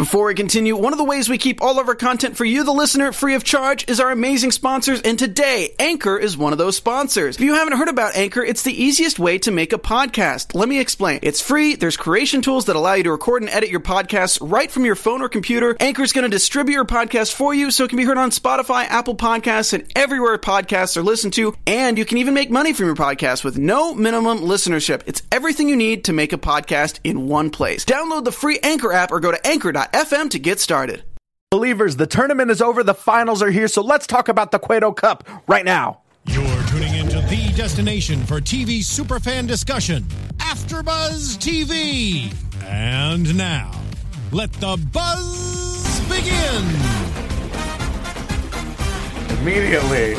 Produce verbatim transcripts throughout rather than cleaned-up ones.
Before we continue, one of the ways we keep all of our content for you, the listener, free of charge is our amazing sponsors, and today, Anchor is one of those sponsors. If you haven't heard about Anchor, it's the easiest way to make a podcast. Let me explain. It's free, there's creation tools that allow you to record and edit your podcasts right from your phone or computer. Anchor's going to distribute your podcast for you so it can be heard on Spotify, Apple Podcasts, and everywhere podcasts are listened to, and you can even make money from your podcast with no minimum listenership. It's everything you need to make a podcast in one place. Download the free Anchor app or go to anchor dot f m to get started. Believers, the tournament is over, the finals are here, so let's talk about the Cueto Cup right now. You're tuning into the destination for T V superfan discussion, AfterBuzz T V. And now, let the buzz begin. Immediately.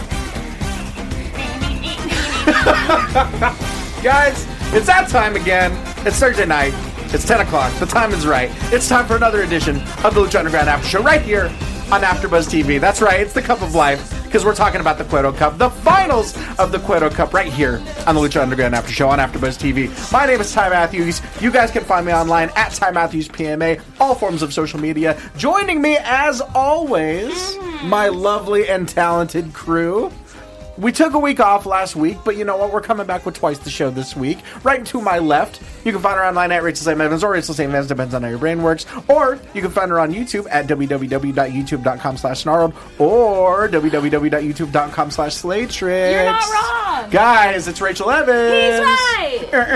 Guys, it's that time again. It's Thursday night. It's ten o'clock. The time is right. It's time for another edition of the Lucha Underground After Show right here on AfterBuzz T V. That's right. It's the Cup of Life because we're talking about the Cueto Cup, the finals of the Cueto Cup right here on the Lucha Underground After Show on AfterBuzz T V. My name is Ty Matthews. You guys can find me online at Ty Matthews P M A, all forms of social media. Joining me, as always, my lovely and talented crew. We took a week off last week, but you know what? We're coming back with twice the show this week. Right to my left, you can find her online at Rachel Sam Evans or Rachel Sam Evans, depends on how your brain works. Or you can find her on YouTube at w w w dot youtube dot com slash snarled or w w w dot youtube dot com slash slade tricks. You're not wrong. Guys, it's Rachel Evans. He's right. Uh,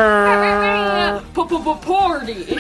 uh, uh. Party.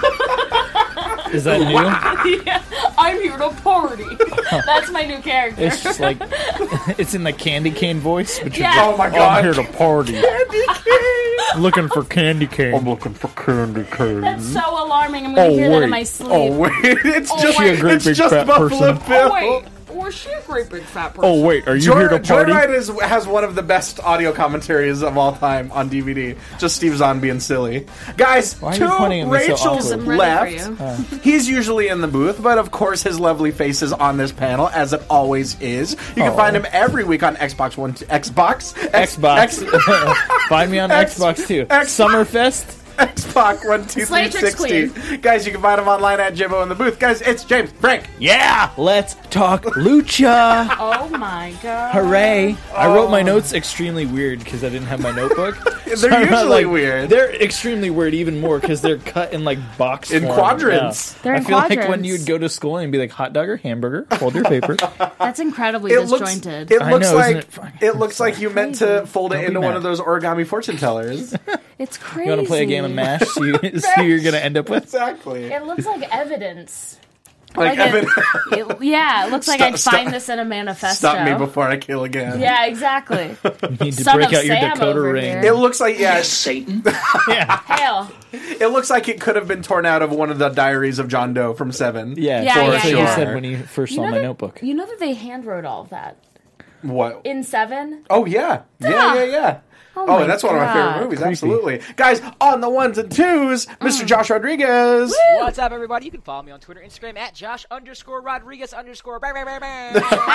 Is that new? Yeah, I'm here to party. That's my new character. It's just like, it's in the candy cane voice, but you're Yeah. just, Oh my "Oh, God. I'm here to party. Candy cane. Looking for candy cane. I'm looking for candy cane. That's so alarming. I'm going to Oh, hear that wait. in my sleep. Oh, wait. It's Oh, just, wait. She a great it's big just fat Buffalo person. Bill. Oh, wait. Was she a great big fat person? Oh, wait, are you Joy, here to party? Joyride is, has one of the best audio commentaries of all time on D V D. Just Steve Zahn being silly. Guys, Why are two you pointing at me so Rachels awkward? I'm ready left. for you. He's usually in the booth, but of course his lovely face is on this panel, as it always is. You can Oh. find him every week on Xbox One. Xbox? X- Xbox. X- Find me on X- Xbox too. X- Summerfest. Xbox One Two Three Slatrix Sixty. Queen. Guys, you can find him online at Jimbo in the booth. Guys, it's James Frank. Yeah, let's talk lucha. Oh, my God. Hooray! I wrote Oh. my notes extremely weird because I didn't have my notebook. They're So I'm not, usually like- weird. They're extremely weird, even more because they're cut in like box In form. quadrants. Yeah. They're in I feel like when quadrants. you would go to school and be like hot dog or hamburger, hold your paper. That's incredibly It looks, disjointed. it I looks know, isn't like it funny? it looks like you meant to fold it Don't be into one mad. of those origami fortune tellers. It's crazy. You want to play a game of Mash? See, who- see who you're gonna end up with. Exactly. It looks like evidence. Like, Like Evan, it- it- yeah, it looks like Stop- I'd stop- find this in a manifesto. stop me before I kill again. Yeah, exactly. You need to Son break of out your Sam Dakota over ring. here. It looks like yeah, Satan. Yeah, Hell. it looks like it could have been torn out of one of the diaries of John Doe from Seven. yeah. Yeah, for yeah, That's what you yeah. said when you first You saw know, my that, notebook. you know that they handwrote all of that What? in Seven? Oh yeah, yeah, Ah. yeah, yeah. Oh, Oh, my and that's one of my favorite God. movies. Creepy. Absolutely, guys. On the ones and twos, Mister Mm. Josh Rodriguez. What's up, everybody? You can follow me on Twitter, Instagram at Josh underscore Rodriguez underscore bang, bang, bang, bang.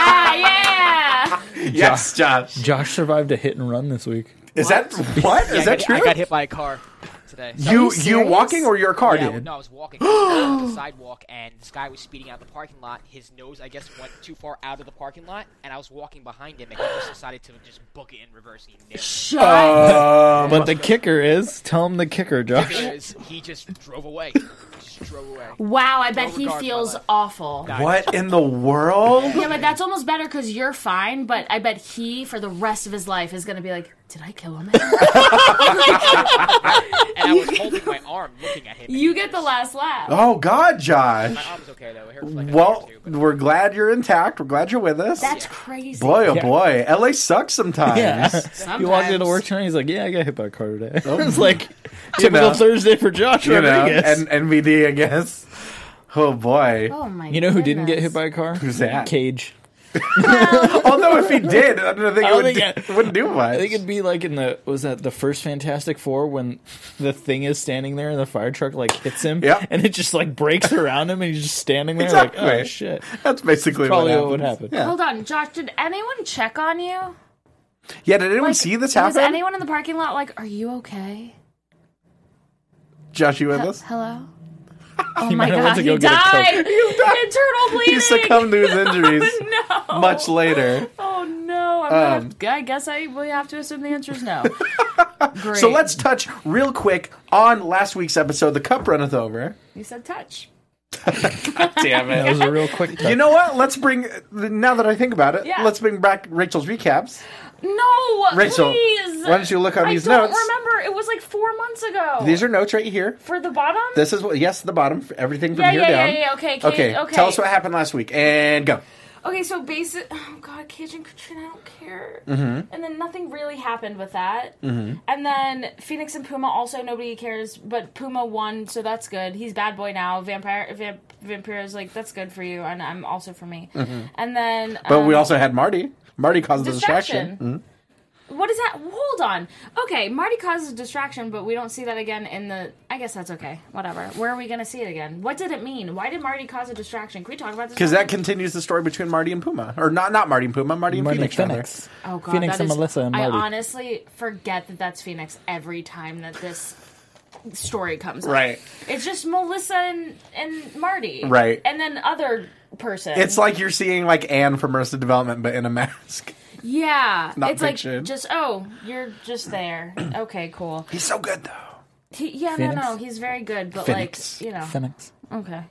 Ah, yeah! Yes, Josh. Josh survived a hit and run this week. Is that what? Yeah, Is I that got, true? I got hit by a car today. you you you serious? walking or your car Yeah, did? no, I was walking on the sidewalk, and this guy was speeding out the parking lot. His nose, I guess, went too far out of the parking lot, and I was walking behind him, and he just decided to just book it in reverse. And he nailed it. Shut Um, But the kicker is, tell him the kicker, Josh. Because he just drove away. Just drove away. Wow, I bet No he regard for my feels life. awful. what in the world? Yeah, but that's almost better because you're fine, but I bet he, for the rest of his life, is going to be like, did I kill him? And I was holding my arm, looking at him. and You he get the just- last laugh. Oh God, Josh. My arm was okay though. It hurt for like a Well, day or two, but- we're glad you're intact. We're glad you're with us. That's crazy. boy, oh Yeah. boy, L A sucks sometimes. Yeah. Sometimes. He walked into work tonight. He's like, "Yeah, I got hit by a car today." It's like You typical know. Thursday for Josh You know, Rodriguez. and N V D, I guess. Oh boy. Oh my you know who didn't get goodness. hit by a car? Who's that? Cage. Although if he did, I don't think I it don't would think do, I- wouldn't do much. I think it'd be like in the was that the first Fantastic Four when the Thing is standing there and the fire truck like hits him, Yep. and it just like breaks around him and he's just standing there Exactly. like, oh shit. That's basically Probably what what would happens. happen. Yeah. Hold on, Josh, did anyone check on you? Yeah, did anyone Like, see this was happen? anyone in the parking lot like, are you okay? Josh, you with He- us? Hello? Oh He my might have went god, to go he get a Coke. died! Internal bleeding! He succumbed to his injuries Oh, no. much later. Oh no! I'm Um, gonna have, I guess I we have to assume the answer is no. Great. So let's touch real quick on last week's episode, The Cup Runneth Over. You said touch. Damn That was a real quick touch. You know what? Let's bring, now that I think about it, Yeah. let's bring back Rachel's recaps. No, Rachel, please. why don't you look on I these don't notes? remember. It was like four months ago. These are notes right here. for the bottom. This is what, yes, the bottom, everything from Yeah, here yeah, down. yeah, yeah, okay, Kate, okay, okay. tell us what happened last week, and go. Okay, so basic. Oh god, Cage and Katrina, I don't care. Mm-hmm. And then nothing really happened with that. Mm-hmm. And then Phoenix and Puma also nobody cares, but Puma won, so that's good. He's bad boy now. Vampire, Vamp, Vampiro's like that's good for you, and I'm also for me. Mm-hmm. And then, But um, we also had Marty. Marty caused the distraction. distraction. Mhm. What is that? Hold on. Okay, Marty causes distraction, but we don't see that again in the... I guess that's okay. Whatever. Where are we going to see it again? What did it mean? Why did Marty cause a distraction? Can we talk about this? Because that continues the story between Marty and Puma. Or not not Marty and Puma, Marty and Marty Phoenix. Phoenix. Oh, God. Phoenix that and is- Melissa and I Marty. honestly forget that that's Phoenix every time that this story comes up. Right. It's just Melissa and, and Marty. Right. And then other person. It's like you're seeing like Anne from Arrested Development, but in a mask. Yeah. Not it's fiction. like, just, oh, you're just there. Okay, cool. He's so good, though. He, yeah, Phoenix? no, no, he's very good, but Phoenix. like, you know. Phoenix. Okay.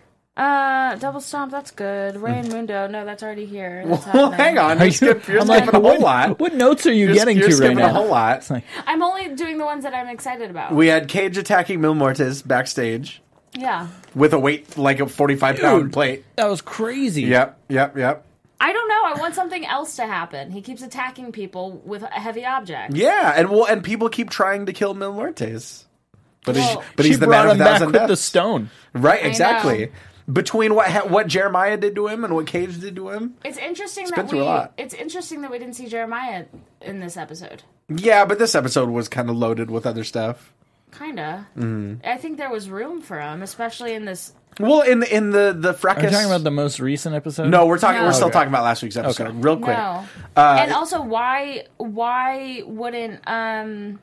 Uh, Double Stomp, that's good. Ray and Mundo, no, that's already here. That's Well, happening. hang on. You're, skip, you're I'm skipping like, a whole what, lot. what notes are you You're, getting you're to right skipping now? a whole lot. It's like, I'm only doing the ones that I'm excited about. We had Cage attacking Mil Mortis backstage yeah. with a weight like a forty-five pound Dude. plate. that was crazy. Yep, yep, yep. I don't know. I want something else to happen. He keeps attacking people with a heavy object. Yeah, and well, and people keep trying to kill Mil Mortis. But, Well, he's, but She he's the brought man of him a back thousand with the deaths. stone. Right, I exactly. know. Between what ha- what Jeremiah did to him and what Cage did to him. It's interesting been that through we. a lot. It's interesting that we didn't see Jeremiah in this episode. Yeah, but this episode was kind of loaded with other stuff. Kinda. Mm-hmm. I think there was room for him, especially in this. Well, in the in the the Are fracas. you talking about the most recent episode? No, we're talking. No. We're still Okay. talking about last week's episode. Okay. Real quick. No. Uh, and also, why? Why wouldn't um?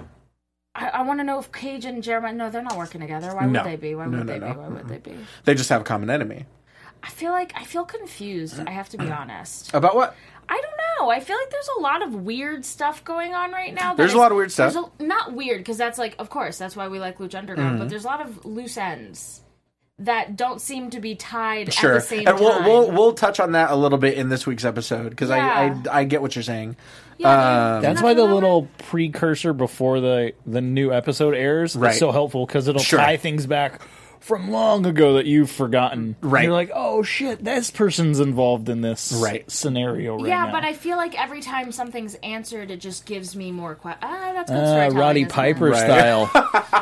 I, I want to know if Cage and Jeremiah. No, they're not working together. Why No. would they be? Why No, would no, they no. be? Why would they be? They just have a common enemy. I feel like I feel confused. I have to be honest. About what? I don't know. I feel like there's a lot of weird stuff going on right now. that There's a is- lot of weird stuff. there's a- not weird because that's like, of course, that's why we like Lucha Underground. Mm-hmm. But there's a lot of loose ends that don't seem to be tied Sure, at the same and we'll time. we'll we'll touch on that a little bit in this week's episode because Yeah. I, I I get what you're saying. Yeah, Um, That's Not why the remember? little precursor before the the new episode airs Right. is so helpful because it'll Sure. tie things back from long ago that you've forgotten. Right. You're like, oh shit, this person's involved in this Right. scenario right yeah, now. but I feel like every time something's answered, it just gives me more questions. Ah, that's good uh, storytelling. Roddy isn't it? Piper Right. style.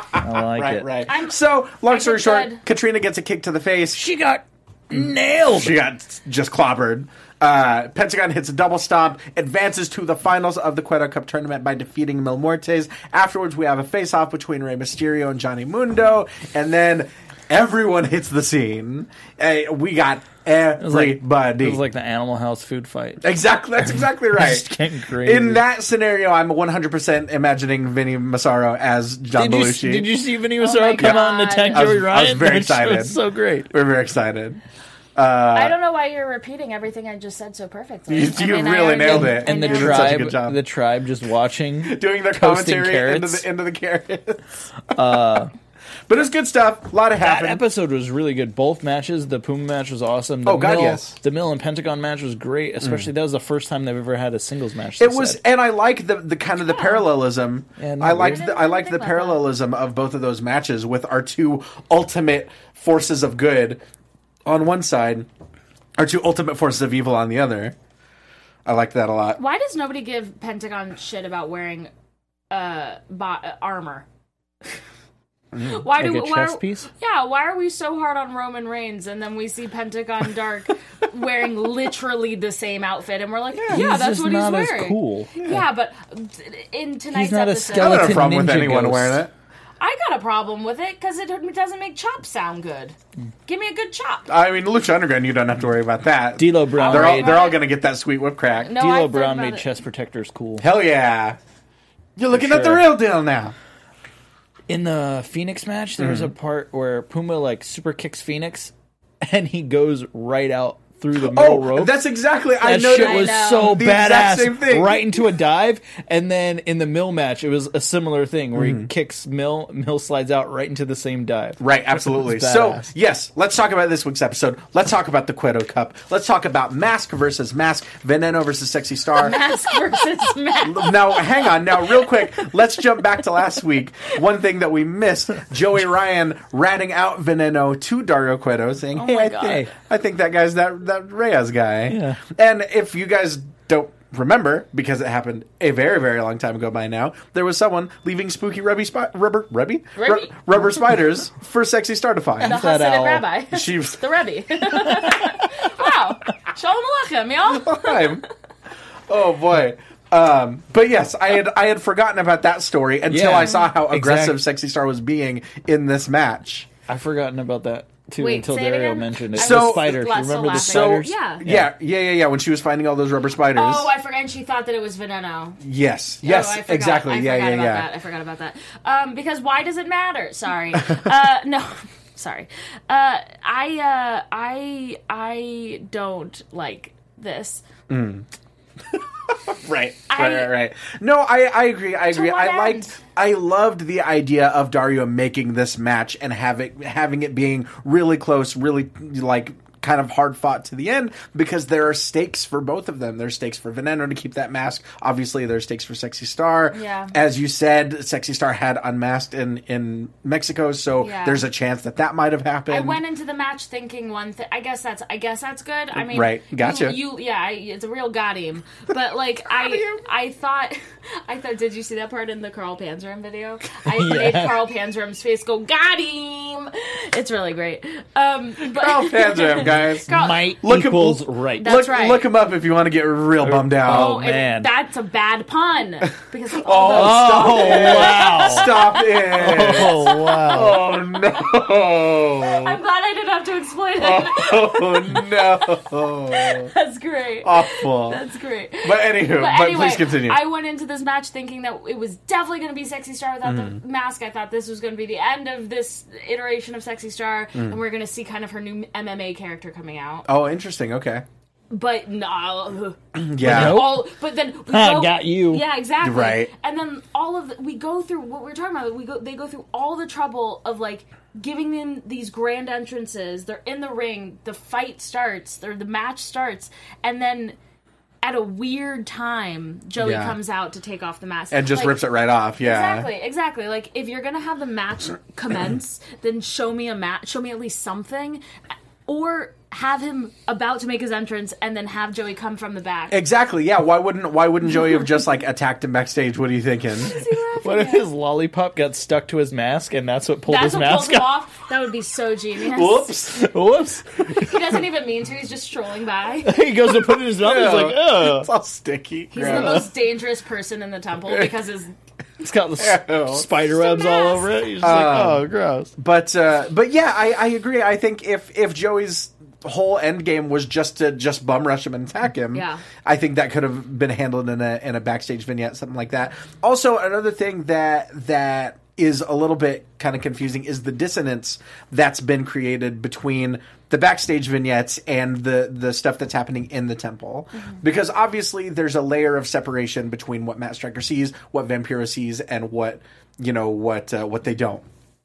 I like right, it. right. I'm- so, long I story think short, that- Katrina gets a kick to the face. She got nailed. She got just clobbered. Uh, Pentagon hits a double stomp, advances to the finals of the Cueto Cup tournament by defeating Mil Mortis. Afterwards, we have a face-off between Rey Mysterio and Johnny Mundo, and then everyone hits the scene. Uh, we got It was like- everybody. It was like the Animal House food fight. Exactly, that's exactly right. Just getting crazy. In that scenario, I'm one hundred percent imagining Vinny Massaro as John Did you, Belushi. did you see Vinny Massaro my come out and God. attack I was- Joey I was Ryan? very That shit excited. was so great. We're very excited. I don't know why you're repeating everything I just said so perfectly. You- I you mean, I really already- nailed it. I And the You know. did such a tribe, good job. the tribe just watching. Doing their Toasting commentary into carrots. the, into the carrots. Uh, but it's good stuff. A lot of That happened. episode was really good. Both matches, the Puma match was awesome. The Oh, God, Mill, yes. The Mill and Pentagon match was great. Especially that was the first time they've ever had a singles match. It they was, said. and I like the, the kind of the parallelism. Yeah, no, I we liked didn't the, I even liked think the about that. parallelism of both of those matches with our two ultimate forces of good on one side, our two ultimate forces of evil on the other. I liked that a lot. Why does nobody give Pentagon shit about wearing uh, bo- uh armor? Why do Like a why, chess piece? Yeah, why are we so hard on Roman Reigns and then we see Pentagon Dark wearing literally the same outfit and we're like, yeah, He's that's just what not he's as wearing. cool. Yeah, but in tonight's He's not a episode, I don't have skeleton a problem with ninja anyone ghost. wearing it. I got a problem with it because it doesn't make chop sound good. Give me a good chop. I mean, Lucha Underground, you don't have to worry about that. D'Lo Brown They're all, made, they're all going to get that sweet whip crack. No, D'Lo I've heard Brown about made it. chest protectors cool. Hell yeah. You're looking at the sure. real deal now. In the Phoenix match, there's Mm-hmm. a part where Puma like super kicks Phoenix, and he goes right out through the middle Oh, rope. that's exactly. I That know shit I was know. so The exact badass. same thing. Right into a dive, and then in the Mill match, it was a similar thing where he kicks Mill, Mill slides out right into the same dive. Right, absolutely. It's So, badass. yes, let's talk about this week's episode. Let's talk about the Cueto Cup. Let's talk about Mask versus Mask, Veneno versus Sexy Star. Mask versus mask. Now, hang on. Now, real quick, let's jump back to last week. One thing that we missed, Joey Ryan ratting out Veneno to Dario Cueto, saying, hey, my I, God. think, I think that guy's that, that Reyes guy. Yeah. And if you guys don't remember, because it happened a very, very long time ago by now, there was someone leaving spooky rubby spi- rubber, rubby? Ru- Rubby. rubber spiders for Sexy Star to find. The That Hasidic owl. rabbi. She was The Rebbe. Wow. Shalom Aleichem, y'all. time. Oh boy. Um, but yes, I had I had forgotten about that story until Yeah, I saw how aggressive exact- Sexy Star was being in this match. I've forgotten about that too Wait, until say it Dario again? mentioned it. I So- the was spiders. still Remember the laughing. spiders? Yeah. Yeah, yeah, yeah, yeah. When she was finding all those rubber spiders. Oh, I forgot. And she thought that it was Veneno. yes, yes, Oh, I forgot. exactly. I yeah, forgot yeah, about yeah. That. I forgot about that. Um, because why does it matter? Sorry. uh, no. Sorry. Uh, I uh, I I don't like this. Right, I- right, right, right. No, I, I agree. I agree. what I end? liked, I loved the idea of Dario making this match and have it, having it being really close, really like kind of hard fought to the end, because there are stakes for both of them. There's stakes for Veneno to keep that mask. Obviously, there's stakes for Sexy Star. Yeah. As you said, Sexy Star had unmasked in in Mexico, so Yeah. there's a chance that that might have happened. I went into the match thinking one thing. I guess that's. I guess that's good. I mean, Right. Gotcha. You, you yeah, I, it's a real got him. But like, I, I thought, I thought. Did you see that part in the Carl Panzerim video? I made Carl Panzerim's face go got him. It's really great. Um, but Carl Panzerim, guys. Carl- Might Look at- equals right. That's look, right. look him up if you want to get real bummed out. Oh, it- man. that's a bad pun because of Oh, all stop Oh it. wow! Stop it. Oh wow! Oh no! those- I'm glad I didn't have to explain it. Oh no! That's great. Awful. That's great. But anywho, But but anyway, please continue. I went into this match thinking that it was definitely going to be Sexy Star without Mm. the mask. I thought this was going to be the end of this iteration of Sexy Star, Mm. and we're going to see kind of her new M M A character coming out. Oh, interesting. Okay. But no, Yeah. Nope. all but then we Ha, go, got you. Yeah, exactly. Right. And then all of the, we go through what we we're talking about. We go they go through all the trouble of like giving them these grand entrances. They're in the ring. The fight starts. Or the match starts, and then at a weird time, Joey Yeah. comes out to take off the mask And just Like, rips it right off. Yeah. Exactly, exactly. Like if you're gonna have the match commence, then show me a match. Show me at least something, or have him about to make his entrance and then have Joey come from the back. Exactly. Yeah. Why wouldn't Why wouldn't Joey have just like attacked him backstage? What are you thinking? What if his lollipop got stuck to his mask and that's what pulled That's his what pulls mask him off? off. That would be so genius. Whoops. Whoops! He doesn't even mean to. He's just strolling by. He goes to put it in his mouth. He's like, oh, It's all sticky. He's the most dangerous person in the temple because his it's got the Ew. s- spider webs all mask. over it. He's just like, oh, gross. But uh, but yeah, I, I agree. I think if if Joey's whole end game was just to just bum rush him and attack him, Yeah. I think that could have been handled in a in a backstage vignette, something like that. Also, another thing that that is a little bit kind of confusing is the dissonance that's been created between the backstage vignettes and the the stuff that's happening in the temple. Because obviously there's a layer of separation between what Matt Striker sees, what Vampiro sees, and what you know what uh, what they don't.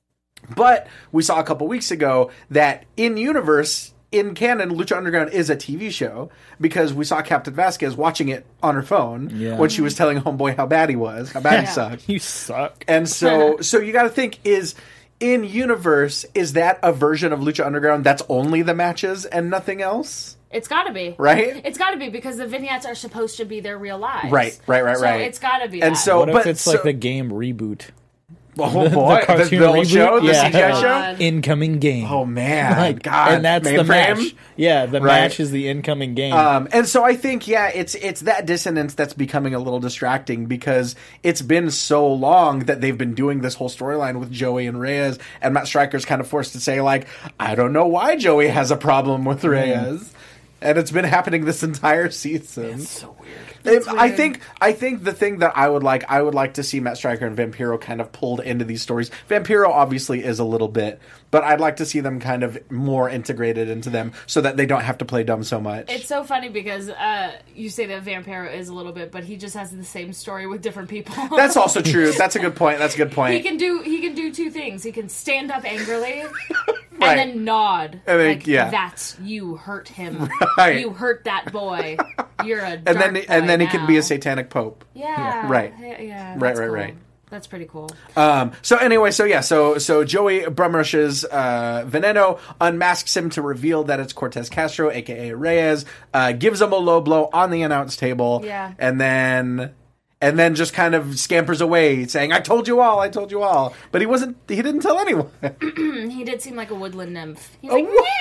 But we saw a couple weeks ago that in universe, in canon, Lucha Underground is a T V show because we saw Captain Vasquez watching it on her phone Yeah. when she was telling Homeboy how bad he was, how bad he Yeah. sucked. You suck. And so, so you got to think: is in universe, is that a version of Lucha Underground that's only the matches and nothing else? It's got to be. Right? It's got to be because the vignettes are supposed to be their real lives. Right, right, right, so right. it's got to be. And that. so- What if but it's so- like the game reboot? Oh boy, the, cartoon the old reboot? show, the Yeah. C G I show. God. Incoming game. Oh man, Like, God, and that's the mainframe? match. Yeah, the Right. match is the incoming game. Um, and so I think, yeah, it's it's that dissonance that's becoming a little distracting because it's been so long that they've been doing this whole storyline with Joey and Reyes, and Matt Striker's kind of forced to say, like, I don't know why Joey has a problem with Reyes. And it's been happening this entire season. It's so weird. It, I think I think the thing that I would like, I would like to see Matt Striker and Vampiro kind of pulled into these stories. Vampiro obviously is a little bit, but I'd like to see them kind of more integrated into them so that they don't have to play dumb so much. It's so funny because uh, you say that Vampiro is a little bit, but he just has the same story with different people. That's also true. That's a good point. That's a good point. He can do he can do two things. He can stand up angrily Right. and then nod. And then- like, yeah. that's you hurt him. Right. You hurt that boy. You're a and then dark and boy then he now. can be a satanic pope. Yeah. Right. Yeah, yeah, Right, that's right, cool. right. That's pretty cool. Um, so anyway, so yeah, so so Joey Brumrush's uh, Veneno unmasks him to reveal that it's Cortez Castro, aka Reyes. Uh, gives him a low blow on the announce table. Yeah. And then and then just kind of scampers away, saying, "I told you all, I told you all." But he wasn't. He didn't tell anyone. He did seem like a woodland nymph. He's Oh, like, what?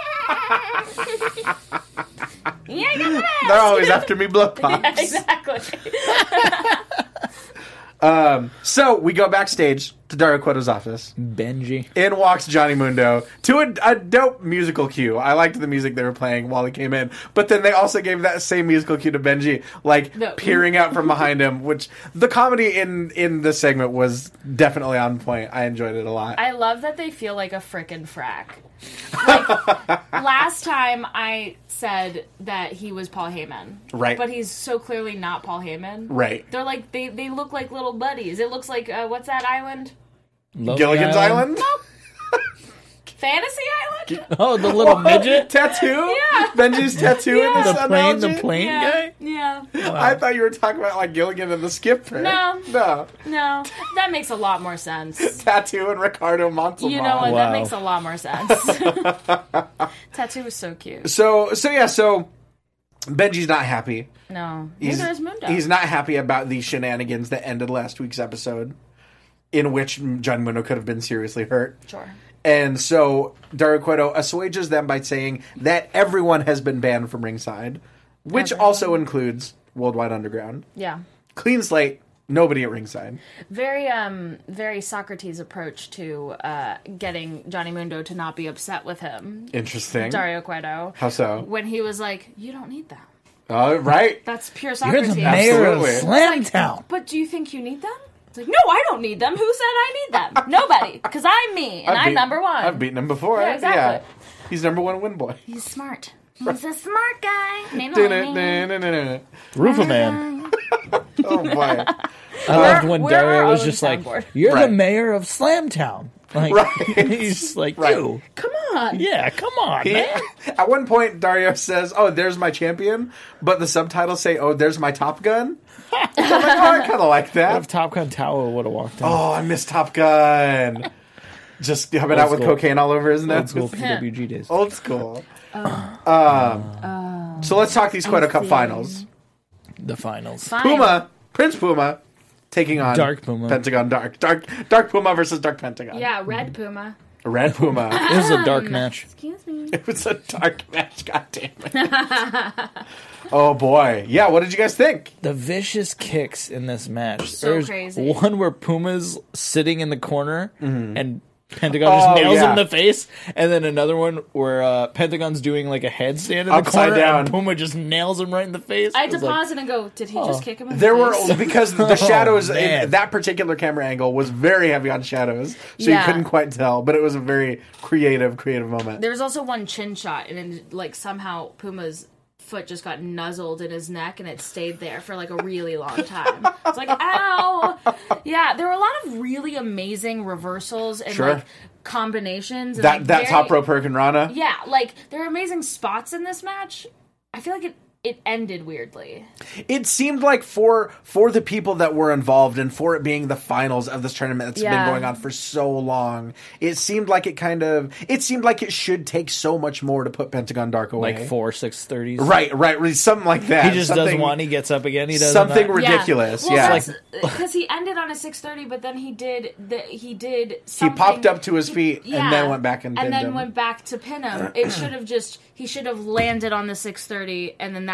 yeah, I got that. They're always after me, blood pops. Yeah, exactly. Um, so we go backstage to Dario Cueto's office. Benji. In walks Johnny Mundo to a, a dope musical cue. I liked the music they were playing while he came in, but then they also gave that same musical cue to Benji, like No. peering out from behind him. Which the comedy in in this segment was definitely on point. I enjoyed it a lot. I love that they feel like a frickin' frack. Like, last time I said that he was Paul Heyman. Right. But he's so clearly not Paul Heyman. Right. They're like, they, they look like little buddies. It looks like, uh, what's that island? Lonely Gilligan's Island. Fantasy Island? Oh, the little midget? Tattoo. Yeah. Benji's tattoo in this The plane, the analogy? plane Yeah. guy? Yeah. I thought you were talking about like Gilligan and the Skipper. No. No. No. That makes a lot more sense. Tattoo and Ricardo Montalban. You know what? Wow. That makes a lot more sense. Tattoo was so cute. So so yeah, so Benji's not happy. No. He's, Neither is Mundo. he's not happy about the shenanigans that ended last week's episode, in which John Mundo could have been seriously hurt. Sure. And so Dario Cueto assuages them by saying that everyone has been banned from ringside, which Everyone. also includes Worldwide Underground. Yeah. Clean slate, nobody at ringside. Very, um, very Socrates approach to uh, getting Johnny Mundo to not be upset with him. Interesting. Dario Cueto. How so? When he was like, "You don't need them." Oh, right. That's pure You're Socrates. the mayor Absolutely. of Slamtown. But do you think you need them? It's like, no, I don't need them. Who said I need them? Nobody, because I'm me and I've I'm beat- number one. I've beaten him before. Yeah, exactly. He's number one win boy. He's smart. He's a smart guy. Oh Roofer Man. boy. I loved when we're our Dario was own just like, soundboard. "You're Right. the mayor of Slamtown." Like, Right. he's like, Right. "You, Come on. yeah, come on, He- man." at one point, Dario says, "Oh, there's my champion," but the subtitles say, "Oh, there's my Top Gun." I'm like, oh, I kind of like What that. if Top Gun Tower would have walked in? Oh, I miss Top Gun. Just coming out with school. cocaine all over his Old nose. school P W G days. Old school. Um, so let's talk these Cueto Cup see. finals. The finals. Fine. Puma, Prince Puma, taking on Dark Puma. Pentagon Dark. Dark Dark Puma versus Dark Pentagon. Yeah, Red Puma. Red Puma. It was a dark match. Excuse me. It was a dark match, god damn it. Oh boy. Yeah, what did you guys think? The vicious kicks in this match. So There's crazy. one where Puma's sitting in the corner and Pentagon Oh, just nails yeah. him in the face, and then another one where uh, Pentagon's doing like a headstand in the Upside corner, down. and Puma just nails him right in the face. I had to was like, pause it and go, did he just kick him in There the were face? because the shadows in man. that particular camera angle was very heavy on shadows, so Yeah. you couldn't quite tell. But it was a very creative, creative moment. There was also one chin shot, and then, like, somehow Puma's foot just got nuzzled in his neck, and it stayed there for, like, a really long time. It's like, ow! Yeah, there were a lot of really amazing reversals and, Sure. like, combinations. And, that like, that very- top rope Hurricane Rana. Yeah, like, there are amazing spots in this match. I feel like it, it ended weirdly. It seemed like for for the people that were involved and for it being the finals of this tournament that's Yeah. been going on for so long, it seemed like it kind of it seemed like it should take so much more to put Pentagon Dark away. like four six thirties. Right, right, right, something like that. He just something, does one. He gets up again. He does something another. ridiculous. Yeah, Yeah, well, because he ended on a six thirty, but then he did the he did he something, popped up to his he- feet yeah, and then went back and and pinned then him. went back to pin him. It should have just he should have landed on the six thirty, and then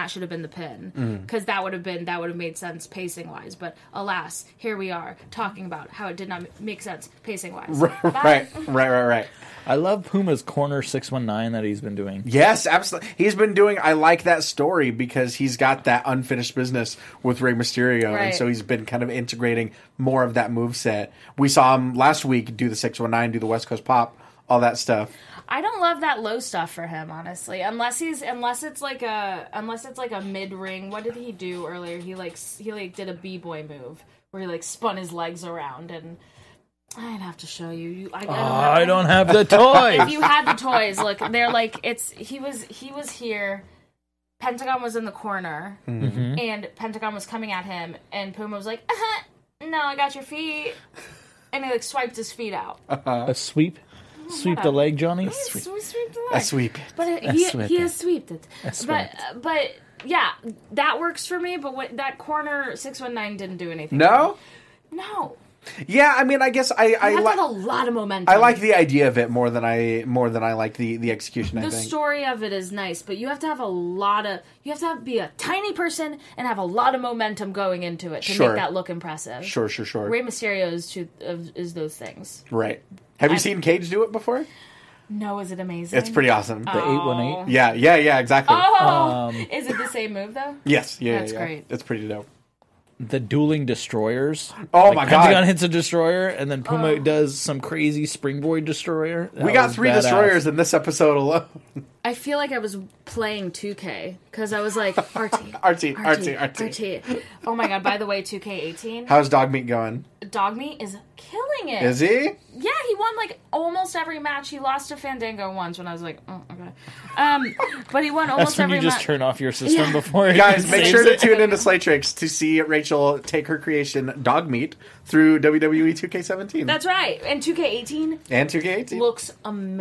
that should have been the pin because that would have been that would have made sense pacing wise. But alas, here we are talking about how it did not make sense pacing wise. Right, right, right, right, right. I love Puma's corner six one nine that he's been doing. Yes, absolutely. He's been doing. I like that story because he's got that unfinished business with Rey Mysterio, and Right. so he's been kind of integrating more of that moveset. We saw him last week do the six one nine, do the West Coast Pop, all that stuff. I don't love that low stuff for him, honestly. Unless he's unless it's like a unless it's like a mid ring. What did he do earlier? He like he like did a b-boy move where he like spun his legs around, and I'd have to show you. you I, I, don't Oh, know. I don't have the toy. If you had the toys, look, they're like it's he was he was here. Pentagon was in the corner, Mm-hmm. and Pentagon was coming at him, and Puma was like, uh-huh, "No, I got your feet," and he like swiped his feet out. A sweep? Sweep the whatever. sleep, Johnny? Sweep, sweep the A leg. sweep. But it, he, sweep he it. has sweeped it. sweep But it. but yeah, that works for me. But what, that corner six one nine didn't do anything. No? no. Yeah, I mean, I guess I You I, have to li- have a lot of momentum. I like the idea of it more than I more than I like the, the execution. I the think. story of it is nice, but you have to have a lot of you have to have, be a tiny person and have a lot of momentum going into it to Sure. make that look impressive. Sure, sure, sure. Rey Mysterio is to of, is those things. Right. Have you I'm- seen Cage do it before? No, is it amazing? It's pretty awesome. The eight one eight? Yeah, yeah, yeah, exactly. Oh, is it the same move though? Yes, yeah, That's yeah, yeah. great. It's pretty dope. The dueling destroyers. Oh Like, my Pentagon god. hits a destroyer, and then Puma Oh. does some crazy springboard destroyer. That We got was three badass. destroyers in this episode alone. I feel like I was playing two K because I was like R T, R T, R T, R T. R T. Oh my god! By the way, two K eighteen, How's Dogmeat going? Dog Meat is killing it. Is he? Yeah, he won like almost every match. He lost to Fandango once when I was like, oh, okay. Um, but he won almost That's when every you just match. turn off your system Yeah. before it Guys, make saves sure to it. tune into Slaytrix to see Rachel take her creation Dogmeat through W W E two K seventeen That's right. And two K eighteen and two K eighteen. looks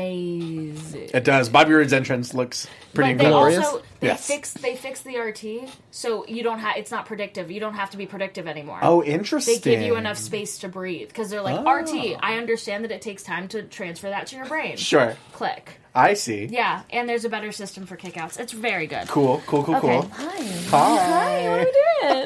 amazing. It does. Bobby Roode's entrance looks pretty But they glorious. also they Yes. fixed they fixed the R T, so you don't have it's not predictive. You don't have to be predictive anymore. Oh, They interesting. give you enough space to breathe because they're like Oh. R T. I understand that it takes time to transfer that to your brain. Sure. Click. I see. Yeah, and there's a better system for kickouts. It's very good. Cool, cool, cool, Okay. cool. Hi. Hi. Hi. What are we doing?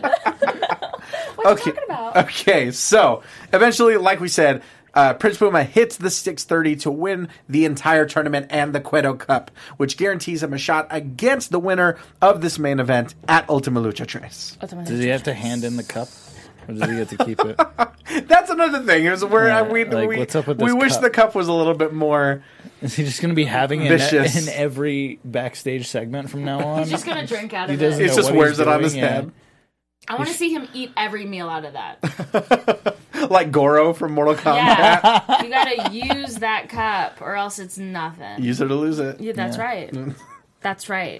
what Okay. you talking about? Okay, so eventually, like we said, uh, Prince Puma hits the six thirty to win the entire tournament and the Cueto Cup, which guarantees him a shot against the winner of this main event at Ultima Lucha Tres. Does he have to hand in the cup? Or does he get to keep it? That's another thing. Is where Yeah, uh, we like, we, what's up with we this wish cup? the cup was a little bit more. Is he just going to be having it Vicious. in, in every backstage segment from now on? He's just gonna drink out He of doesn't it. He know just what wears he's it on doing, his yeah. head, I want to see him eat every meal out of that. like Goro from Mortal Kombat. Yeah, you gotta use that cup, or else it's nothing. Use it or lose it. Yeah, that's Yeah. right. That's right.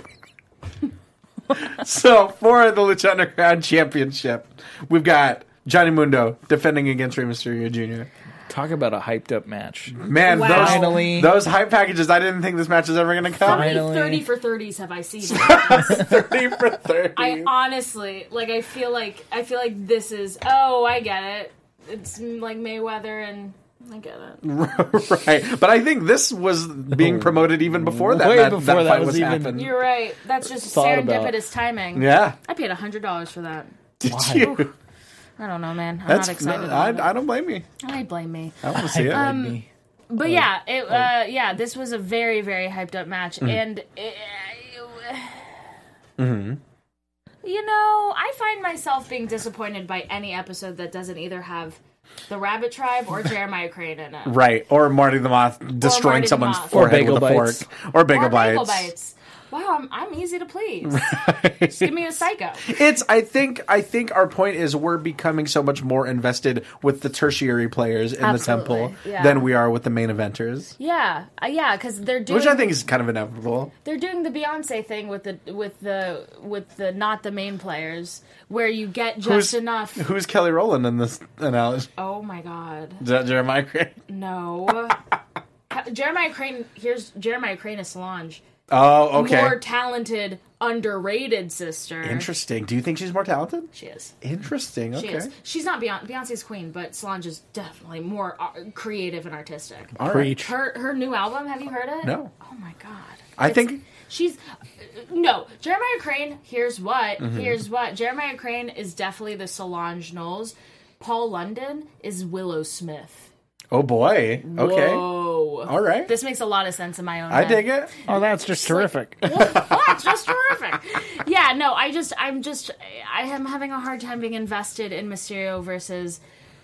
So for the Lucha Underground Championship, we've got Johnny Mundo defending against Rey Mysterio Junior Talk about a hyped up match. Man, Wow. those Finally. those hype packages, I didn't think this match was ever going to How come. many Finally. thirty for thirties have I seen? thirty for thirty. I honestly, like, I feel like I feel like this is. Oh, I get it. It's like Mayweather, and I get it. Right, but I think this was being promoted even before that. Way that, before that that fight was was even- happening. You're right. That's just Thought about. serendipitous timing. Yeah. I paid a hundred dollars for that. Did Why? you? I don't know, man. I'm That's not excited. no, I, about I don't blame you. it. I blame me. I want to see it. Um, me. But yeah, it, uh, yeah, this was a very, very hyped up match, Mm-hmm. and it, you know, I find myself being disappointed by any episode that doesn't either have the Rabbit Tribe or Jeremiah Crane in it, Right, or Marty the Moth destroying Marty the someone's Moth. forehead Or Bagel with a Bites. fork, or bagel or bites. Bagel Bites. Wow, I'm, I'm easy to please. Just give me a psycho. It's. I think. I think our point is we're becoming so much more invested with the tertiary players in Absolutely, the temple yeah. than we are with the main eventers, Yeah, uh, yeah, because they're doing which I think is kind of inevitable. they're doing the Beyonce thing with the with the with the not the main players, where you get just Who's enough. Who's Kelly Rowland in this analogy? Oh my god. Is that Jeremiah Crane? No. Jeremiah Crane, here's Jeremiah Crane is Solange. Oh, okay. More talented, underrated sister. Interesting. Do you think she's more talented? She is. Interesting. She Okay. is. She's not Beyonce, Beyonce's queen, but Solange is definitely more uh, creative and artistic. All right. Preach. Her her new album, have you heard it? No. Oh my god. I It's- think She's no Jeremiah Crane. Here's what. Mm-hmm. Here's what. Jeremiah Crane is definitely the Solange Knowles. Paul London is Willow Smith. Oh boy. Okay. Whoa. All right. This makes a lot of sense in my own I head. dig it. Oh, that's just terrific. Well, that's just terrific. Yeah, no, I just, I'm just, I am having a hard time being invested in Mysterio versus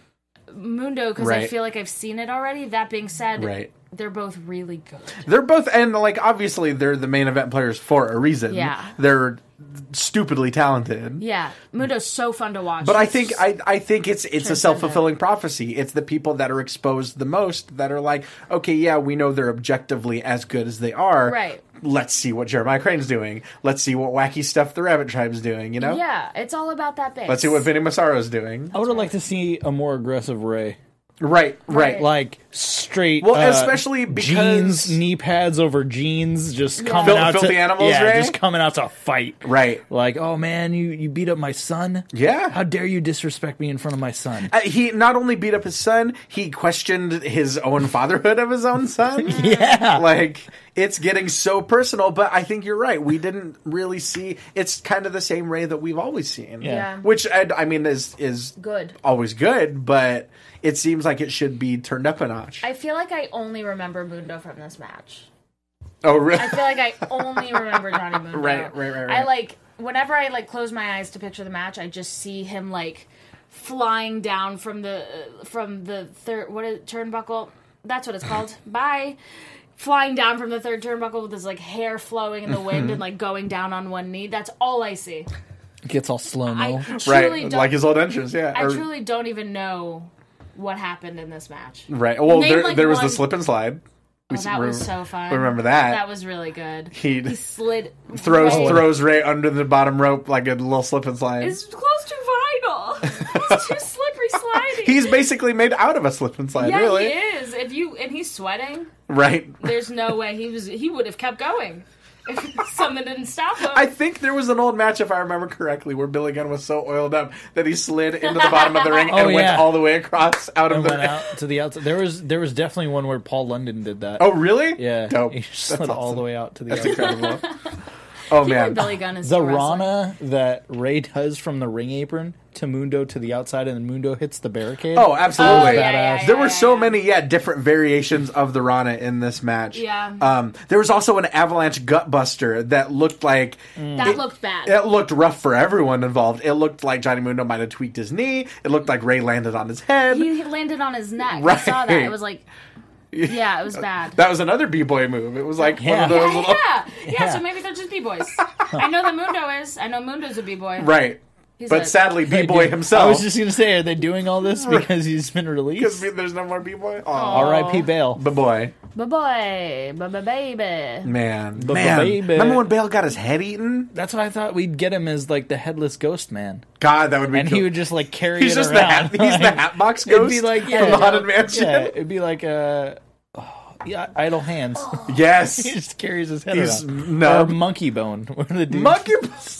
Mundo because I Right. feel like I've seen it already. That being said, Right. they're both really good. They're both, and like obviously they're the main event players for a reason. Yeah. They're stupidly talented. Yeah, Mundo's so fun to watch. But I It's think just- I I think it's it's a Transcendent. self fulfilling prophecy. It's the people that are exposed the most that are like, okay, yeah, we know they're objectively as good as they are. Right. Let's see what Jeremiah Crane's doing. Let's see what wacky stuff the Rabbit Tribe's doing. You know. Yeah, it's all about that base. Let's see what Vinny Massaro's doing. I would have liked to see a more aggressive Ray. Right. Right. Right. Like straight, Well, uh, especially because- jeans, knee pads over jeans, just coming Fil- out filthy to animals, yeah, Ray? just coming out to fight. Right. Like, oh man, you you beat up my son. Yeah. How dare you disrespect me in front of my son? Uh, he not only beat up his son, he questioned his own fatherhood of his own son. Yeah. Like, it's getting so personal, but I think you're right. We didn't really see, it's kind of the same Ray that we've always seen. Yeah. Yeah. Which, I, I mean, is is Good. always good, but it seems like it should be turned up a notch. I feel like I only remember Mundo from this match. oh, really? I feel like I only remember Johnny Mundo. Right, right, right, right. I like whenever I like close my eyes to picture the match, I just see him like flying down from the uh, from the third what is turnbuckle. That's what it's called. Bye. Flying down from the third turnbuckle with his like hair flowing in the wind and like going down on one knee. That's all I see. Gets all slow mo. I right, truly don't. like his old entrance, yeah. I Or- truly don't even know what happened in this match. right. Well, Name, there, like, there was one- the slip and slide. We Oh, that re- was so fun. Remember that? That was really good. He- He slid Throws right- throws Ray under the bottom rope like a little slip and slide. It's close to vinyl. It's too slippery sliding. He's basically made out of a slip and slide, yeah, really. he is. If you and he's sweating, Right. there's no way he was. He would have kept going if something didn't stop him. I think there was an old match, if I remember correctly, where Billy Gunn was so oiled up that he slid into the bottom of the ring and Oh, went yeah. all the way across out of And the went out to the outside. There was there was definitely one where Paul London did that. Oh, really? yeah, Dope. he just That's slid all awesome. the way out to the That's outside. incredible. Oh, People man. Billy Gunn is The still wrestling. Rana that Ray does from the ring apron to Mundo to the outside, and then Mundo hits the barricade. Oh, absolutely. Oh, yeah, yeah, yeah, there were yeah, so yeah. many, yeah, different variations of the Rana in this match. Yeah. Um, there was also an avalanche gutbuster that looked like That it, looked bad. It looked rough for everyone involved. It looked like Johnny Mundo might have tweaked his knee. It looked like Ray landed on his head. He landed on his neck. Right. I saw that. It was like, yeah, it was bad. That was another b-boy move. It was like one Yeah. of those yeah, little... yeah, yeah, Yeah. So maybe they're just b-boys. I know that Mundo is. I know Mundo's a b-boy. Right. He's But a- sadly, b-boy Dude, himself... I was just gonna say, are they doing all this because he's been Because released? there's no more b-boy? Oh, R I P Bale. b-boy. B-boy, b-baby. Man. B- Man. baby. Remember when Bale got his head eaten? That's what I thought we'd get him as like the headless ghost man, God, that would be and cool. he would just like carry He's it just the around. hat, he's the Hatbox It'd ghost be like from yeah, the Haunted Mansion. yeah, it'd be like uh, oh, yeah, idle hands. Yes. He just carries his head He's around. no Or monkey bone. One of the dudes. monkey.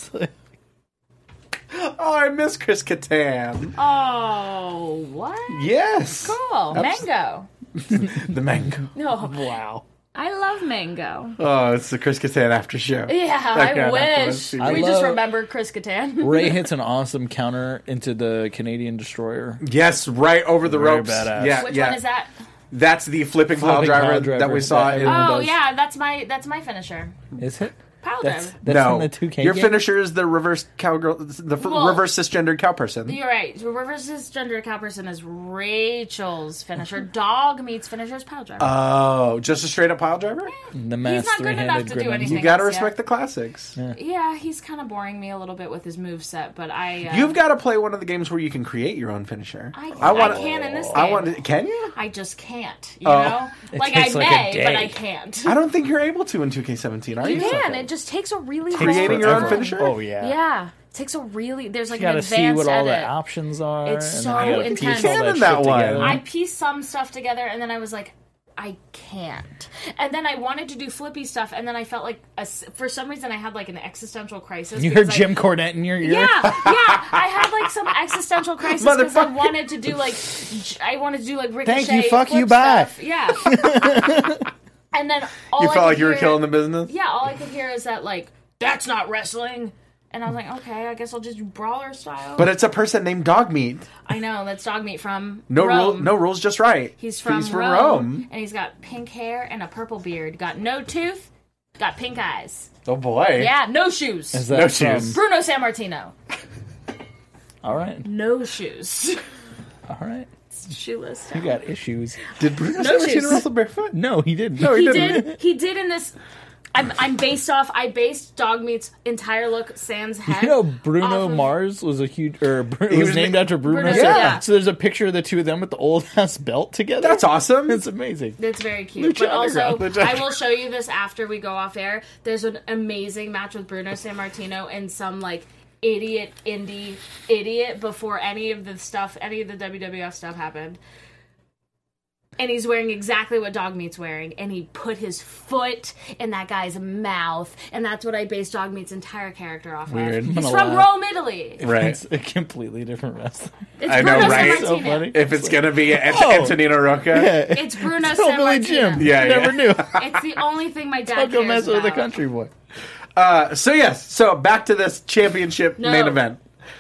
Oh, I miss Chris Kattan. Oh, what? Yes. Cool. Abs- Mango. The mango. No, Wow. I love mango. Oh, it's the Chris Kattan after show. Yeah, That guy I wish. afterwards. We I just love- remembered Chris Kattan. Ray hits an awesome counter into the Canadian Destroyer. Yes, right over the Very ropes. badass. Yeah, Which yeah. one is that? That's the flipping, pile, Flipping driver pile driver that we saw that in. everyone Oh does. yeah, that's my that's my finisher. Is it? Pile That's driver. that's no, from the two K your game? finisher is the reverse cowgirl, the f- Well, reverse cisgendered cow person. You're right. Reverse cisgender cow person is Rachel's finisher. Dog meets finisher's pile driver. Oh, just a straight up pile driver? The He's mass not good enough three-handed to do Gremlin. anything. You got to else, yeah. respect the classics. yeah, he's kind of boring me a little bit with his moveset, but I. Uh, You've got to play one of the games where you can create your own finisher. I, I wanna- I can in this game. I want to. Can you? I just can't. You Oh. know, It like I takes like a may, but day. I can't. I don't think you're able to in two K seventeen. Are you? You can. It just takes a really long Creating your own time. finisher? Oh yeah. Yeah, it takes a really. There's like You an gotta see advanced what all edit. the options are. It's and so then you gotta intense. piece all You can that in that shit one. together. I pieced some stuff together, and then I was like, I can't. And then I wanted to do flippy stuff, and then I felt like, a, for some reason, I had like an existential crisis. You heard because I- Jim Cornette in your ear? Yeah, yeah. I had like some existential crisis because I Motherfucker. wanted to do like, j- I wanted to do like ricochet. Thank you, fuck flip you, bye. stuff. Yeah. And then all You I felt could like you were hear- killing the business? Yeah, all I could hear is that, like, that's not wrestling. And I was like, okay, I guess I'll just do brawler style. But it's a person named Dogmeat. I know, that's dog meat from No Rome. rule, no rules, just right. He's from, He's from Rome, Rome. and he's got pink hair and a purple beard. Got no tooth, got pink eyes. Oh boy. Yeah, no shoes. Is that No from- shoes. Bruno Sammartino. All right. No shoes. All right. Shoeless. You got issues. Did Bruno No Sammartino shoes. wrestle barefoot? No, he didn't. No, He didn't. did. He did in this. I'm, I'm based off. I based Dogmeat's entire look sans head. You know, Bruno off of- Mars was a huge, or Bru- He was, was named na- after Bruno. Bruno, so, yeah. so there's a picture of the two of them with the old ass belt together. That's awesome. It's amazing. It's very cute. Lucha but also, Underground. Lucha I will show you this after we go off air. There's an amazing match with Bruno Sammartino and some, like, idiot indie idiot before any of the stuff, any of the W W F stuff happened. And he's wearing exactly what Dogmeat's wearing, and he put his foot in that guy's mouth, and that's what I based Dogmeat's entire character off Weird. of. I'm He's gonna from laugh. Rome, Italy. Right. It's a completely different wrestler. It's I know, Bruno right? Sammartino. So funny. If it's gonna be Ant- Oh. Antonino Rocca. It's Bruno Hillbilly Sammartino. Jim. Yeah, You yeah. never knew. It's the only thing my dad Don't go cares mess with about. the country boy. Uh, so yes, so back to this championship No. main event.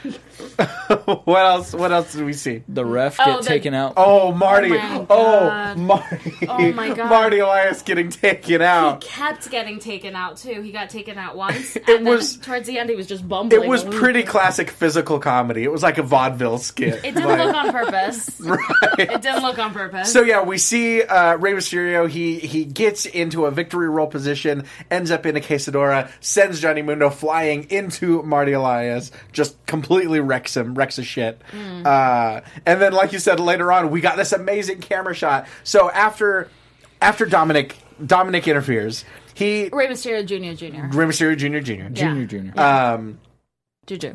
What else? What else did we see? The ref Oh, get the- taken out. Oh, Marty! Oh my Oh, God. Marty! Oh my God. Marty Elias getting taken He out. kept getting taken out too. He got taken out once. It and then was- towards the end. He was just bumbling. It was pretty classic physical comedy. It was like a vaudeville skit. It didn't Like- look on purpose. Right. It didn't look on purpose. So yeah, we see uh, Rey Mysterio. He he gets into a victory roll position, ends up in a quesadora, sends Johnny Mundo flying into Marty Elias, just completely wrecks him, wrecks his shit. Mm. Uh, and then, like you said later on, we got this amazing camera shot. So after after Dominic Dominic interferes, he Rey Mysterio Junior Junior Rey Mysterio Junior Junior Junior, junior. Um, Juju.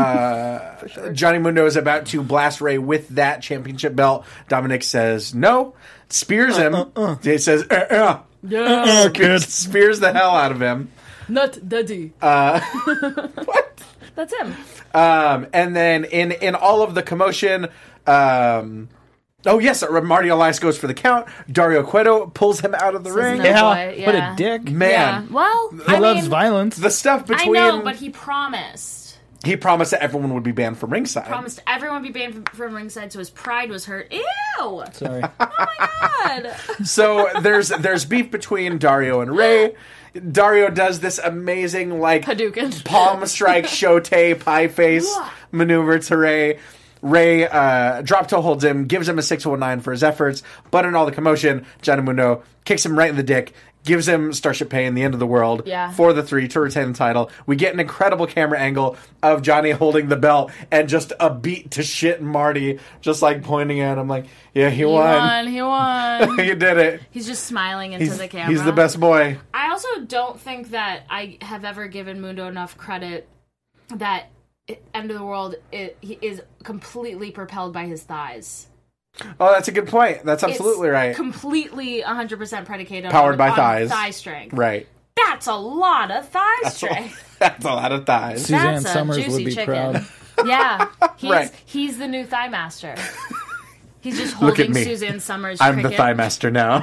uh, Johnny Mundo is about to blast Ray with that championship belt. Dominic says no, spears him. Uh, uh, uh. He says, uh, uh. Yeah. Spears, spears the hell out of him. Not daddy. Uh, what? That's him. Um, and then in, in all of the commotion, um, oh yes, Marty Elias goes for the count. Dario Cueto pulls him out of the Says ring. no. Yeah, boy, what yeah. a dick. Man, Yeah. Well, He I loves mean, violence. the stuff I between know, but he promised. he promised that everyone would be banned from ringside. Promised everyone be banned from, from ringside, so his pride was hurt. Ew! Oh Sorry. my god! So there's there's beef between Dario and Ray. Dario does this amazing like Hadouken. palm strike shote pie face maneuver to Ray. Ray uh, drop toe holds him, gives him a six one nine for his efforts, but in all the commotion, Johnny Mundo kicks him right in the dick, gives him Starship Pain, the end of the world, Yeah. for the three to retain the title. We get an incredible camera angle of Johnny holding the belt and just a beat to shit Marty, just like pointing at him like, yeah, he, He won. won. He won. You did it. He's just smiling into He's, the camera. he's the best boy. I also don't think that I have ever given Mundo enough credit that End of the World it, he is completely propelled by his thighs. Oh, that's a good point. That's absolutely It's right. Completely one hundred percent predicated Powered on, by on thighs. thigh strength. Right. That's a lot of thigh That's a, strength. that's a lot of thighs. Suzanne That's a Summers would juicy be chicken. proud. Yeah, he's Right. he's the new thigh master. He's just Look at holding me. Suzanne Summers. I'm the cricket. thigh master now.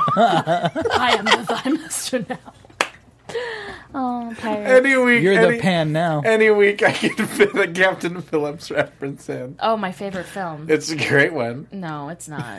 I am the thigh master now. Oh, pirate. any week, You're any, the pan now. any week I can fit a Captain Phillips reference in. Oh, my favorite film. It's a great one. No, it's not.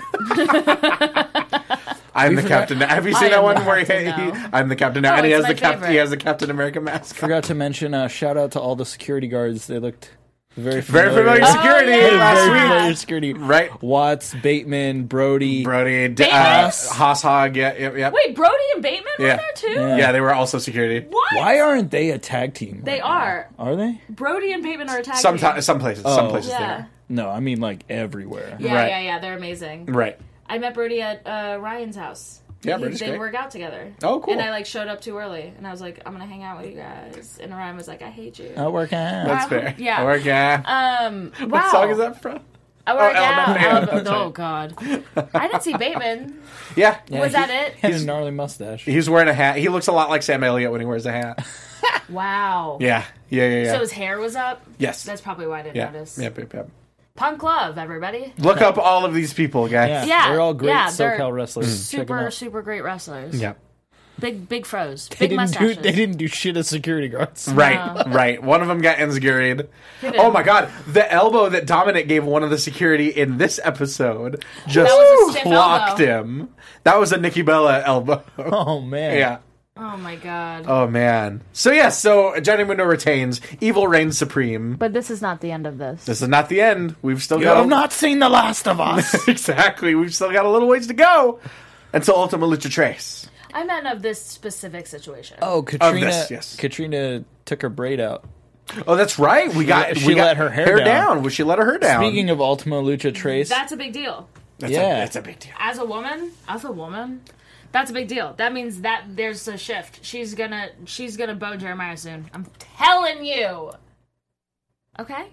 I'm the captain. Now. Have you I seen that am one the where he, captain he, now. I'm the captain now, Oh, and he it's has the my cap, favorite. he has the Captain America mask. Forgot to mention, uh, shout out to all the security guards. They looked very Very familiar. familiar security Oh, yeah. last Very week. familiar security. Right. Watts, Bateman, Brody. Brody, D- uh, Bateman? Haas Hog, yeah, yeah, yeah. Wait, Brody and Bateman Yeah. were there too? Yeah. Yeah, they were also security. What? Why aren't they a tag team? They right now? are. Are they? Brody and Bateman are a tag Some, team. some places, some Oh. places Yeah. No, I mean like everywhere. Yeah, Right. yeah, yeah. They're amazing. they are. Right. I met Brody at uh, Ryan's house. Yeah, He- Brody's they great. work out together. Oh, cool. And I like showed up too early, and I was like, "I'm gonna hang out with you guys." And Ryan was like, "I hate you." I work out. That's Wow. fair. Yeah. I work out. Um, wow. What song is that from? I work Oh, out. L M F A M. L M F- oh God, I didn't see Bateman. Yeah. Was that it? He had a gnarly mustache. He's wearing a hat. He looks a lot like Sam Elliott when he wears a hat. Wow. Yeah. Yeah, yeah, yeah. So his hair was up. yes. That's probably why I didn't yeah. notice. Yep, yep, yep. Punk Love, everybody. Look up all of these people, guys. Yeah, Yeah, they're all great yeah, they're SoCal wrestlers. Check 'em Super, out. super great wrestlers. Yep. Big, big froze. They Big didn't mustaches. do. They didn't do shit as security guards. Right, right. One of them got enziguried. did. Oh my god, the elbow that Dominic gave one of the security in this episode just That was a stiff clocked elbow. him. That was a Nikki Bella elbow. Oh man. Yeah. Oh my god. Oh man. So yeah, so Johnny Mundo retains. Evil reigns supreme. But this is not the end of this. This is not the end. We've still You got have a- not seen The Last of Us. exactly. We've still got a little ways to go until Ultima Lucha Tres. I meant of this specific situation. Oh, Katrina. this, yes. Katrina took her braid out. Oh, that's right. We got she we got let her hair down. down. She let her hair down. Speaking of Ultima Lucha Trace, That's a big deal. that's yeah. a, that's a big deal. As a woman, as a woman, that's a big deal. That means that there's a shift. She's gonna, she's gonna bone Jeremiah soon. I'm telling you. Okay.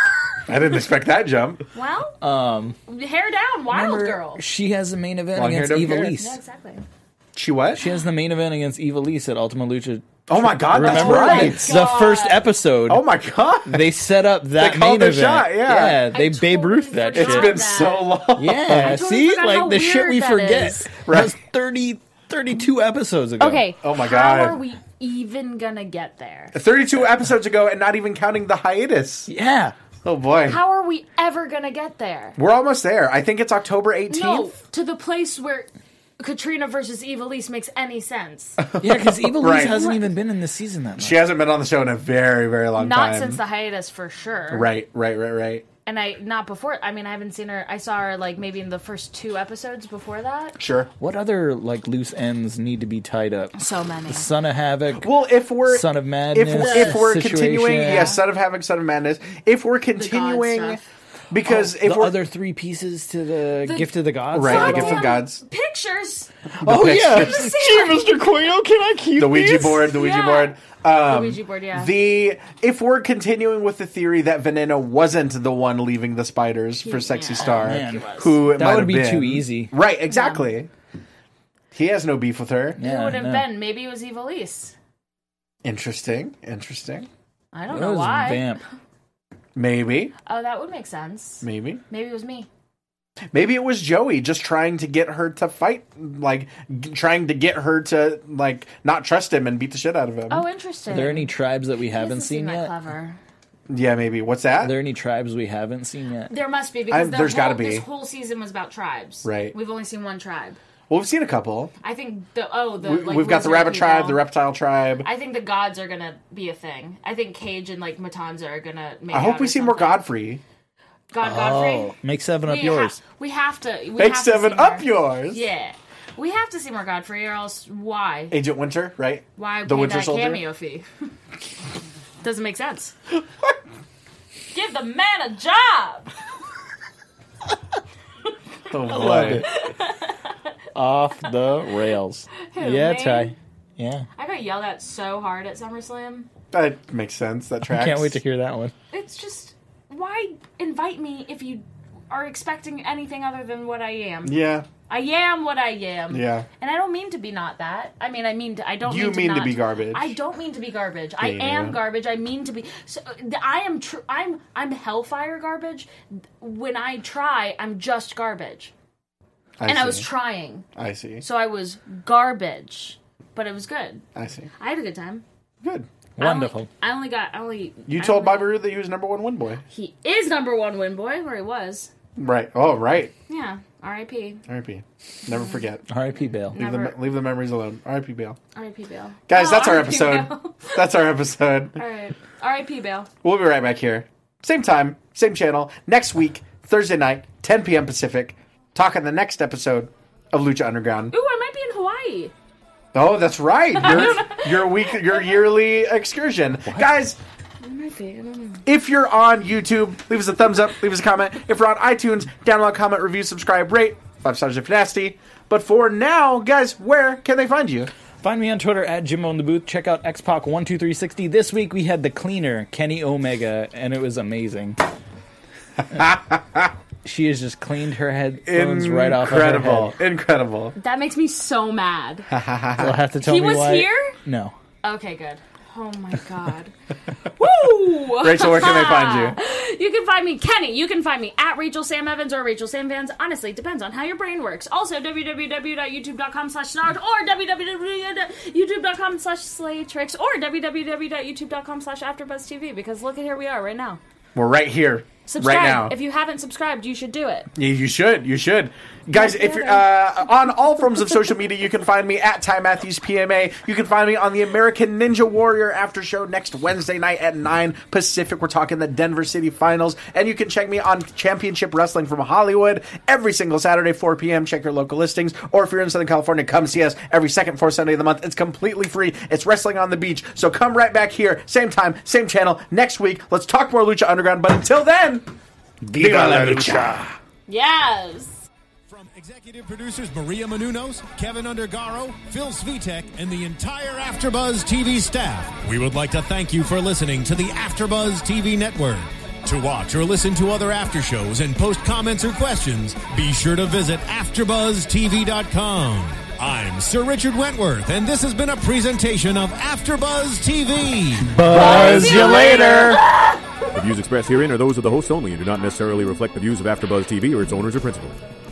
I didn't expect that jump. Well, um, hair down, wild remember, girl. she has the main event Long hair, against don't care. Ivelisse. Yeah, exactly. She what? She has the main event against Ivelisse at Ultima Lucha. Oh my god, that's Remember? right. It's the first episode. Oh my god. They set up that They called main their event. shot, yeah. they I Babe totally Ruth that forgot shit. It's been that. so long. Yeah, totally see, forgot like how the shit weird we that forget. is. Right. That was thirty, thirty-two episodes ago. Okay. Oh my How God. are we even gonna get there? thirty-two episodes ago and not even counting the hiatus. Yeah. Oh boy. How are we ever gonna get there? We're almost there. I think it's October eighteenth. No, to the place where Katrina versus Ivelisse makes any sense. Yeah, because Ivelisse Right. hasn't even been in this season that much. She hasn't been on the show in a very, very long Not time. since the hiatus, for sure. Right, right, right, right. And I not before. I mean, I haven't seen her. I saw her like maybe in the first two episodes before that. Sure. What other like loose ends need to be tied up? So many. Son of Havoc. Well, if we're Son of if Madness. if we're situation. continuing, yes, Son of Havoc, Son of Madness. If we're continuing, stuff. because if the we're other three pieces to the, The- Gift of the Gods. right, the Goddamn gift of gods, Pictures. Oh yeah, pictures. gee, Mister Quino, can I keep the Ouija these? board, the Ouija Yeah. board. Um, The Ouija board, yeah. The if we're continuing with the theory that Veneno wasn't the one leaving the spiders for Sexy yeah. Star, Oh, man. who it That might would have be been. too easy. Right, exactly. He has no beef with her. Yeah, Who would have no. been? Maybe it was Ivelisse. Interesting, interesting. I don't It know was why. Vamp. Maybe, Oh, that would make sense. maybe, Maybe it was me. maybe it was Joey just trying to get her to fight, like g- trying to get her to like not trust him and beat the shit out of him. Oh, interesting. Are there any tribes that we He haven't doesn't seem seen that yet? clever. Yeah, maybe. What's that? Are there any tribes we haven't seen yet? There must be because I- the there's whole, gotta be. this whole season was about tribes. Right. We've only seen one tribe. Well, we've seen a couple. I think the oh the We, like, we've got the lizard rabbit people. tribe, the reptile tribe. I think the gods are gonna be a thing. I think Cage and like Matanza are gonna. Make I hope out we or see more something. Godfrey. God Godfrey. Oh, make seven up we yours. Ha- we have to. We Make have to seven see up more. yours. Yeah, we have to see more Godfrey, or else why? Agent Winter, right? Why the pay Winter that Soldier? cameo fee? Doesn't make sense. Give the man a job. Oh, love boy. it. Off the rails. yeah, me? Ty. Yeah. I got yelled at so hard at SummerSlam. That makes sense. That tracks. I can't wait to hear that one. It's just, why invite me if you are expecting anything other than what I am? Yeah, I am what I am. yeah. And I don't mean to be not that. I mean, I mean to. I don't. You mean to, mean to not- be garbage. I don't mean to be garbage. I Yeah. am garbage. I mean to be. So, uh, I am. Tr- I'm. I'm hellfire garbage. When I try, I'm just garbage. I And see. I was trying, I see. so I was garbage, but it was good. I see. I had a good time. Good. Wonderful. I only, I only got. I only. You I told only- Bobby Roode that he was number one win boy. He is number one win boy, where he was. Right. Oh, right. Yeah. R I P. R I P. Never forget. R I P Bale. Leave the, Never. leave the memories alone. R I P Bale. R I P Bill. Guys, Oh, that's our R I P episode. Bill. That's our episode. All right. R I P Bill. We'll be right back here. Same time, same channel. Next week, Thursday night, ten p.m. Pacific. Talking the next episode of Lucha Underground. Ooh, I might be in Hawaii. Oh, that's right. Your your week, your yearly excursion, guys. I might be. I don't know. If you're on YouTube, leave us a thumbs up, leave us a comment. If you're on iTunes, download, comment, review, subscribe, rate. Five stars if nasty. But for now, guys, where can they find you? Find me on Twitter at Jimbo in the Booth. Check out X Pac one two three sixty. This week we had the cleaner, Kenny Omega, and it was amazing. She has just cleaned her headphones right off of her Incredible. head. Incredible. That makes me so mad. You'll have to tell He me was why. here? No. Okay, good. Oh my god. Woo! Rachel, where can they find you? You can find me, Kenny. You can find me at Rachel Sam Evans or Rachel Sam Vans. Honestly, it depends on how your brain works. Also, www.youtube.com slash Snarg or www.youtube.com slash Slaytrix or www.youtube.com slash AfterBuzzTV because look at here we are right now. We're right here. Subscribe. Right now. If you haven't subscribed, you should do it. Yeah, you should. You should. Guys, if you're uh, on all forms of social media, you can find me at Ty Matthews P M A. You can find me on the American Ninja Warrior after show next Wednesday night at nine Pacific. We're talking the Denver City Finals. And you can check me on Championship Wrestling from Hollywood every single Saturday, four p.m. Check your local listings. Or if you're in Southern California, come see us every second, fourth Sunday of the month. It's completely free. It's Wrestling on the Beach. So come right back here, same time, same channel, next week. Let's talk more Lucha Underground. But until then, Viva la Lucha! Yes! From executive producers Maria Menounos, Kevin Undergaro, Phil Svitek, and the entire AfterBuzz T V staff, we would like to thank you for listening to the AfterBuzz T V network. To watch or listen to other after shows and post comments or questions, be sure to visit after buzz T V dot com. I'm Sir Richard Wentworth, and this has been a presentation of AfterBuzz T V. Buzz you later! The views expressed herein are those of the hosts only and do not necessarily reflect the views of AfterBuzz T V or its owners or principals.